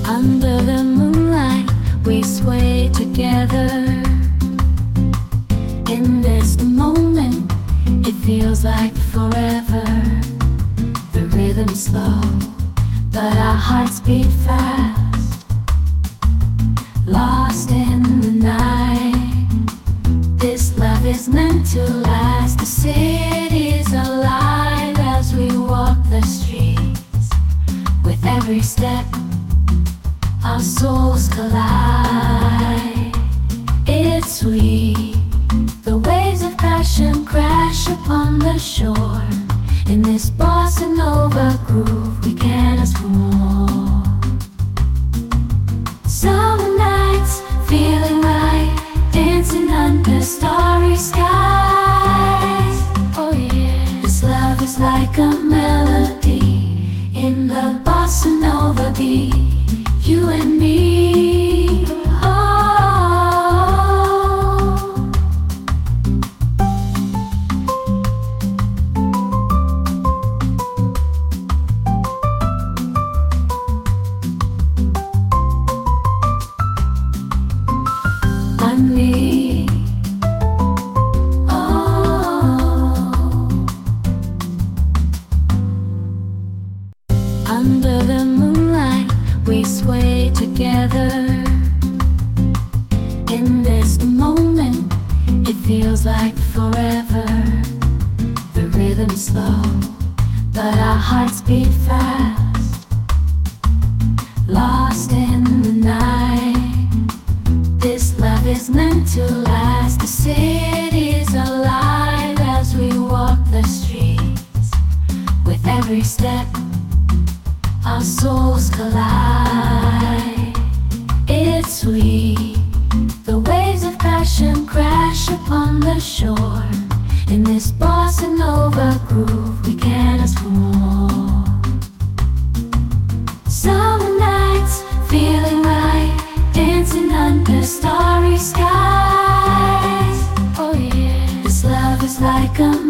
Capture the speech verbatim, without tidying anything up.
Under the moonlight, we sway together. In this moment, it feels like forever. The rhythm's slow, but our hearts beat fast. Lost in the night, this love is meant to last. The city's alive as we walk the streets. With every step, our souls collide. It's sweet, the waves of passion crash upon the shore. In this bossa nova groove, we can't ask for more. Summer nights, feeling right, dancing under starry skies. Oh yeah, this love is like a melody in the bossa nova beat. You and me, oh. I'm me, oh. Under the moonlight, we sway together. In this moment, it feels like forever. The rhythm's slow, but our hearts beat fast. Lost in the night, this love is meant to last. The city's alive as we walk the streets. With every step, our souls collide. It's sweet, the waves of passion crash upon the shore. In this bossa nova groove, we can't ask for more. Summer nights, feeling right, dancing under starry skies. Oh yeah, this love is like a